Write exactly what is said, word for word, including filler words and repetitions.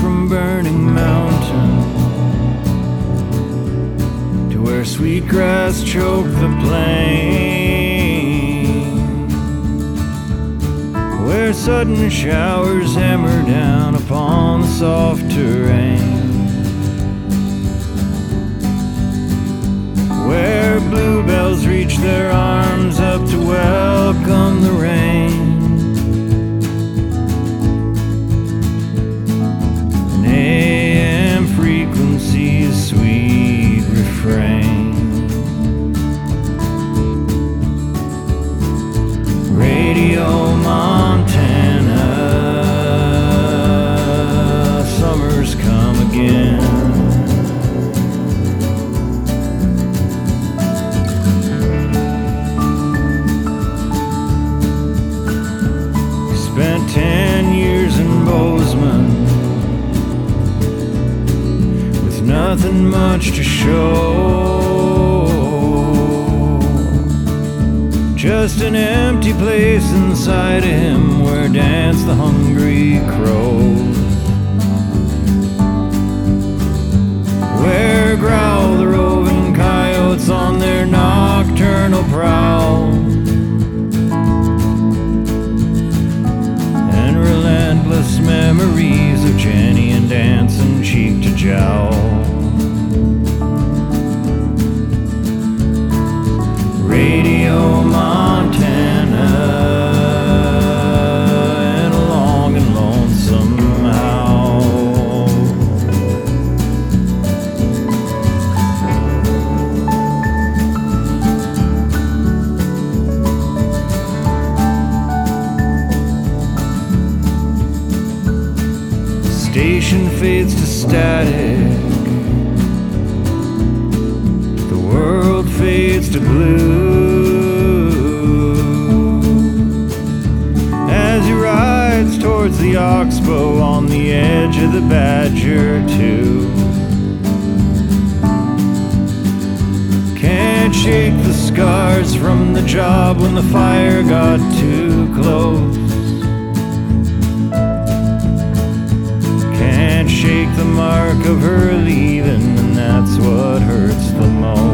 from Burning Mountain to where sweetgrass choked the plain, where sudden showers hammer down upon the soft terrain, where bluebells reach their arms up to welcome the rain. An A M frequency's sweet refrain. Radio Montana, summer's come again. Spent ten years in Bozeman with nothing much to show, just an empty place inside of him where dance the hungry crows, where growl the roving coyotes on their nocturnal prowl, and relentless memories of Jenny and dancing cheek to jowl. Radio Montana, and a long and lonesome howl. The station fades to static, the world fades to blue, as he rides towards the oxbow on the edge of the Badger two. Can't shake the scars from the job when the fire got too close. Can't shake the mark of her leaving, and that's what hurts the most.